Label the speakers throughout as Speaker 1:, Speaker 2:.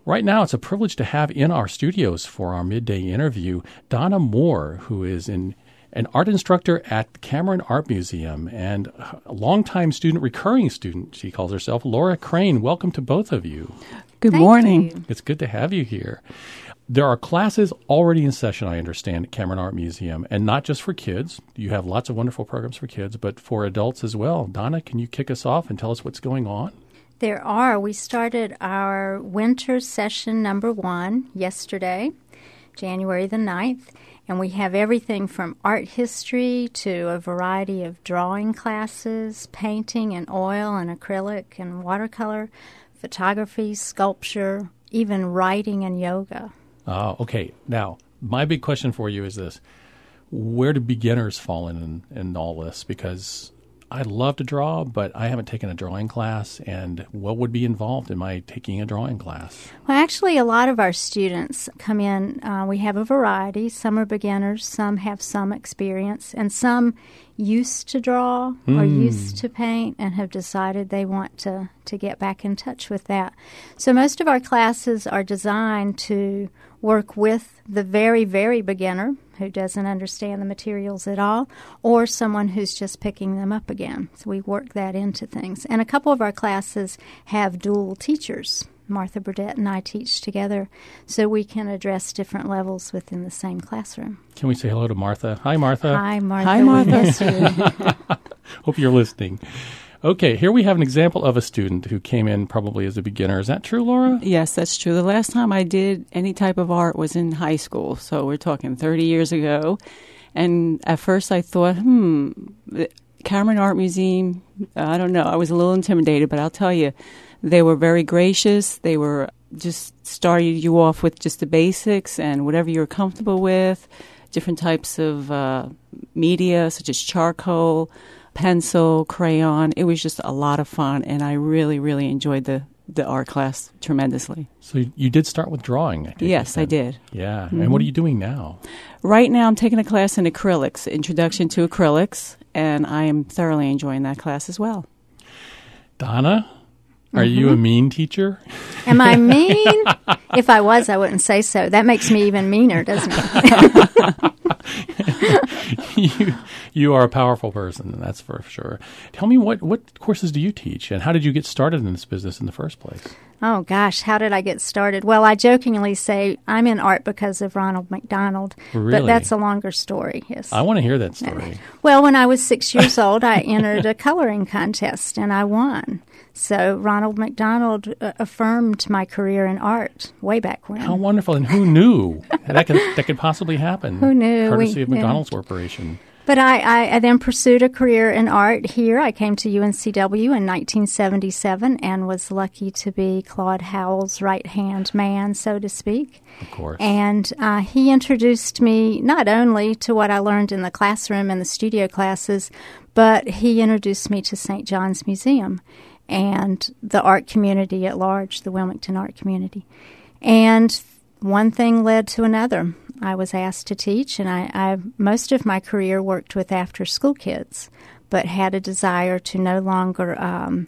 Speaker 1: Right now, it's a privilege to have in our studios for our midday interview Donna Moore, who is an art instructor at Cameron Art Museum and a longtime student, recurring student, she calls herself, Laura Crane. Welcome to both of you.
Speaker 2: Good morning.
Speaker 1: It's good to have you here. There are classes already in session, I understand, at Cameron Art Museum, and not just for kids. You have lots of wonderful programs for kids, but for adults as well. Donna, can you kick us off and tell us what's going on?
Speaker 3: There are. We started our winter session number 1 yesterday, January the 9th, and we have everything from art history to a variety of drawing classes, painting and oil and acrylic and watercolor, photography, sculpture, even writing and yoga.
Speaker 1: Oh, okay. Now, my big question for you is this. Where do beginners fall in all this? Because I love to draw, but I haven't taken a drawing class. And what would be involved in my taking a drawing class?
Speaker 3: Well, actually, a lot of our students come in. We have a variety. Some are beginners, some have some experience, and some used to draw or used to paint and have decided they want to get back in touch with that. So most of our classes are designed to work with the very, very beginner who doesn't understand the materials at all, or someone who's just picking them up again. So we work that into things. And a couple of our classes have dual teachers. Martha Burdett and I teach together so we can address different levels within the same classroom.
Speaker 1: Can we say hello to Martha? Hi, Martha.
Speaker 3: Hi, Martha.
Speaker 2: Hi, Martha.
Speaker 1: Hope you're listening. Okay, here we have an example of a student who came in probably as a beginner. Is that true, Laura?
Speaker 2: Yes, that's true. The last time I did any type of art was in high school, so we're talking 30 years ago. And at first I thought, the Cameron Art Museum, I don't know. I was a little intimidated, but I'll tell you, they were very gracious. They were just started you off with just the basics and whatever you're comfortable with, different types of media such as charcoal, pencil, crayon. It was just a lot of fun, and I really, really enjoyed the art class tremendously.
Speaker 1: So you did start with drawing, I think.
Speaker 2: Yes, I did.
Speaker 1: Yeah. Mm-hmm. And what are you doing now?
Speaker 2: Right now I'm taking a class in acrylics, Introduction to Acrylics, and I am thoroughly enjoying that class as well.
Speaker 1: Donna, are you a mean teacher?
Speaker 3: Am I mean? If I was, I wouldn't say so. That makes me even meaner, doesn't it?
Speaker 1: You are a powerful person, that's for sure. Tell me, what courses do you teach, and how did you get started in this business in the first place?
Speaker 3: Oh, gosh, how did I get started? Well, I jokingly say I'm in art because of Ronald McDonald,
Speaker 1: Really?
Speaker 3: But that's a longer story, yes.
Speaker 1: I want to hear that story.
Speaker 3: Well, when I was 6 years old, I entered a coloring contest, and I won. So Ronald McDonald affirmed my career in art way back when.
Speaker 1: How wonderful, and who knew that could possibly happen?
Speaker 3: Who knew?
Speaker 1: Courtesy of McDonald's Corporation.
Speaker 3: But I then pursued a career in art here. I came to UNCW in 1977 and was lucky to be Claude Howell's right-hand man, so to speak.
Speaker 1: Of course.
Speaker 3: And he introduced me not only to what I learned in the classroom and the studio classes, but he introduced me to St. John's Museum and the art community at large, the Wilmington art community. And one thing led to another. I was asked to teach, and I most of my career worked with after-school kids, but had a desire to no longer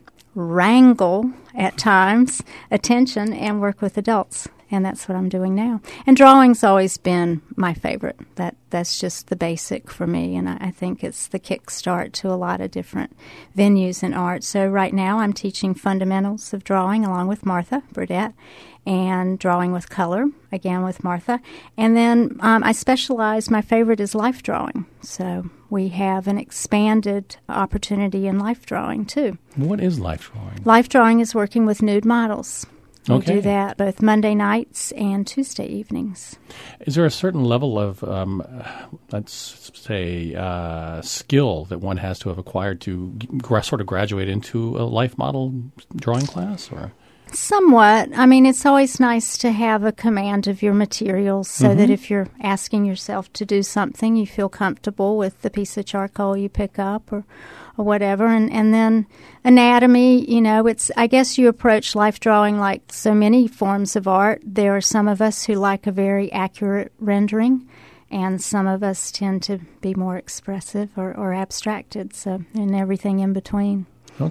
Speaker 3: wrangle, at times, attention and work with adults. And that's what I'm doing now. And drawing's always been my favorite. That's just the basic for me, and I think it's the kickstart to a lot of different venues in art. So right now I'm teaching fundamentals of drawing along with Martha Burdett, and drawing with color, again with Martha. And then I specialize, my favorite is life drawing. So we have an expanded opportunity in life drawing, too.
Speaker 1: What is life drawing? Life
Speaker 3: drawing is working with nude models. We
Speaker 1: Okay.
Speaker 3: do that both Monday nights and Tuesday evenings.
Speaker 1: Is there a certain level of, let's say, skill that one has to have acquired to sort of graduate into a life model drawing class? Or
Speaker 3: Somewhat. I mean, it's always nice to have a command of your materials so that if you're asking yourself to do something, you feel comfortable with the piece of charcoal you pick up or whatever. And then anatomy, I guess you approach life drawing like so many forms of art. There are some of us who like a very accurate rendering, and some of us tend to be more expressive or abstracted, and everything in between.
Speaker 1: Okay.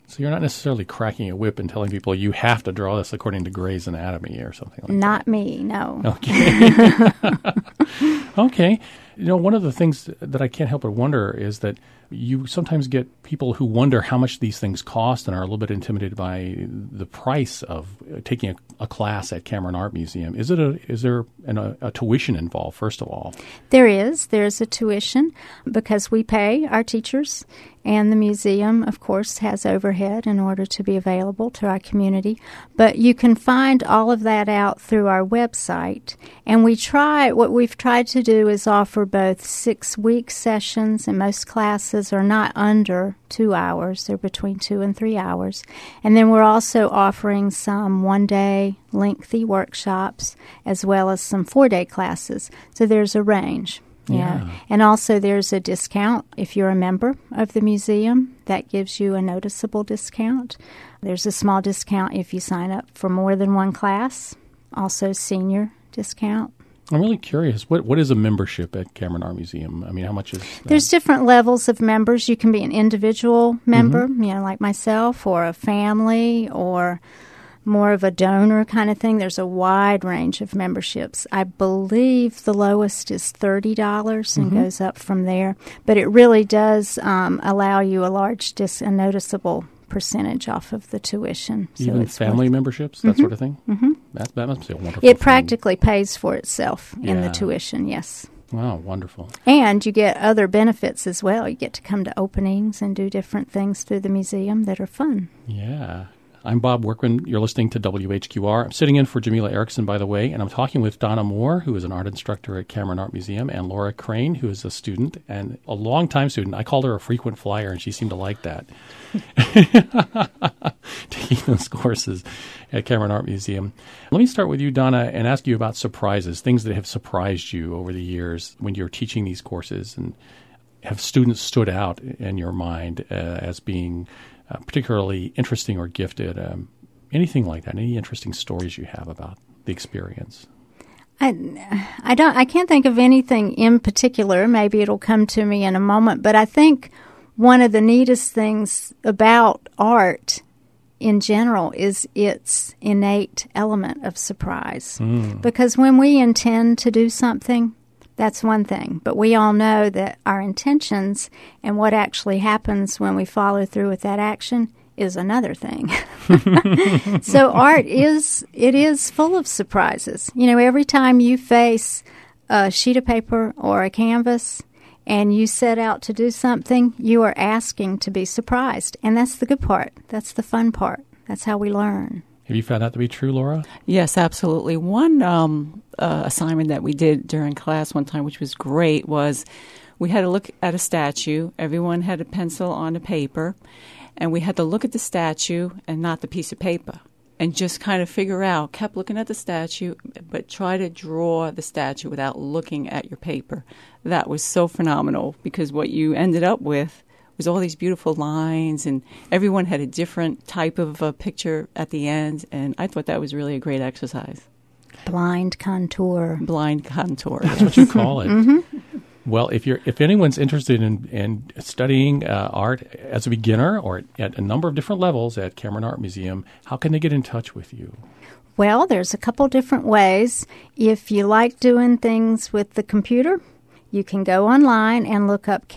Speaker 1: So you're not necessarily cracking a whip and telling people you have to draw this according to Grey's Anatomy or something like that.
Speaker 3: Not me, no.
Speaker 1: Okay. Okay. One of the things that I can't help but wonder is that you sometimes get people who wonder how much these things cost and are a little bit intimidated by the price of taking a class at Cameron Art Museum. Is there a tuition involved, first of all?
Speaker 3: There's a tuition because we pay our teachers, and the museum, of course, has overhead in order to be available to our community. But you can find all of that out through our website. And what we've tried to do is offer both 6-week sessions, and most classes are not under 2 hours. They're between 2 and 3 hours. And then we're also offering some one-day lengthy workshops as well as some 4-day classes. So there's a range. Yeah. And also there's a discount if you're a member of the museum. That gives you a noticeable discount. There's a small discount if you sign up for more than one class. Also senior discount.
Speaker 1: I'm really curious. What is a membership at Cameron Art Museum? I mean, how much is that?
Speaker 3: There's different levels of members. You can be an individual member, like myself, or a family, or more of a donor kind of thing. There's a wide range of memberships. I believe the lowest is $30 and goes up from there. But it really does allow you a noticeable percentage off of the tuition.
Speaker 1: Even family memberships, that sort of thing? Mm-hmm. That must be a wonderful
Speaker 3: It
Speaker 1: thing.
Speaker 3: practically pays for itself in the tuition, yes.
Speaker 1: Wow, wonderful.
Speaker 3: And you get other benefits as well. You get to come to openings and do different things through the museum that are fun.
Speaker 1: Yeah. I'm Bob Workman. You're listening to WHQR. I'm sitting in for Jamila Erickson, by the way, and I'm talking with Donna Moore, who is an art instructor at Cameron Art Museum, and Laura Crane, who is a student and a longtime student. I called her a frequent flyer, and she seemed to like that, taking those courses at Cameron Art Museum. Let me start with you, Donna, and ask you about surprises, things that have surprised you over the years when you're teaching these courses, and have students stood out in your mind as being particularly interesting or gifted, anything like that? Any interesting stories you have about the experience?
Speaker 3: I can't think of anything in particular. Maybe it'll come to me in a moment. But I think one of the neatest things about art in general is its innate element of surprise. Because when we intend to do something, that's one thing, but we all know that our intentions and what actually happens when we follow through with that action is another thing. So art is full of surprises. Every time you face a sheet of paper or a canvas and you set out to do something, you are asking to be surprised. And that's the good part. That's the fun part. That's how we learn.
Speaker 1: Have you found that to be true, Laura?
Speaker 2: Yes, absolutely. One assignment that we did during class one time, which was great, was we had to look at a statue. Everyone had a pencil on the paper, and we had to look at the statue and not the piece of paper, and just kind of kept looking at the statue, but try to draw the statue without looking at your paper. That was so phenomenal, because what you ended up with was all these beautiful lines, and everyone had a different type of a picture at the end, and I thought that was really a great exercise.
Speaker 3: Blind contour.
Speaker 1: That's what you call it. Well, if anyone's interested in studying art as a beginner or at a number of different levels at Cameron Art Museum, how can they get in touch with you?
Speaker 3: Well, there's a couple different ways. If you like doing things with the computer, you can go online and look up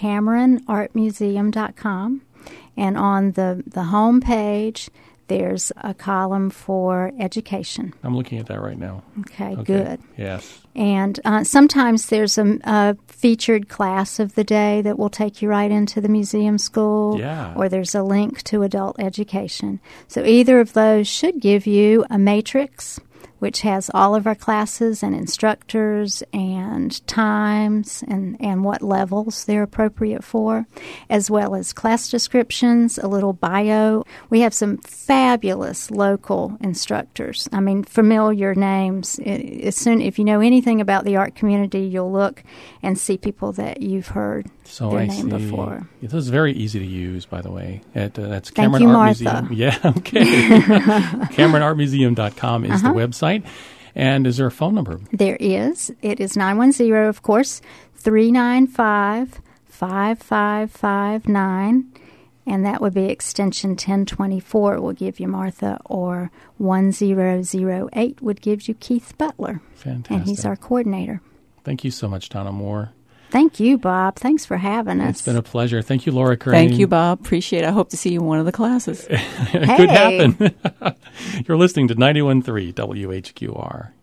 Speaker 3: CameronArtMuseum.com, and on the home page, there's a column for education.
Speaker 1: I'm looking at that right now.
Speaker 3: Okay, good.
Speaker 1: Yes.
Speaker 3: And sometimes there's a featured class of the day that will take you right into the museum school, or there's a link to adult education. So either of those should give you a matrix, which has all of our classes and instructors and times and what levels they're appropriate for, as well as class descriptions, a little bio. We have some fabulous local instructors. I mean, familiar names. If you know anything about the art community, you'll look and see people that you've heard their name before.
Speaker 1: This is very easy to use, by the way. That's
Speaker 3: Thank
Speaker 1: Cameron
Speaker 3: you,
Speaker 1: Art
Speaker 3: Martha.
Speaker 1: Museum. Yeah, okay. CameronArtMuseum.com is the website. And is there a phone number?
Speaker 3: There is. It is 910, of course, 395-5559. and that would be extension 1024 will give you Martha, or 1008 would give you Keith Butler.
Speaker 1: Fantastic.
Speaker 3: And he's our coordinator.
Speaker 1: Thank you so much, Donna Moore.
Speaker 3: Thank you, Bob. Thanks for having us.
Speaker 1: It's been a pleasure. Thank you, Laura Crane.
Speaker 2: Thank you, Bob. Appreciate it. I hope to see you in one of the classes.
Speaker 1: It could happen. You're listening to 91.3 WHQR.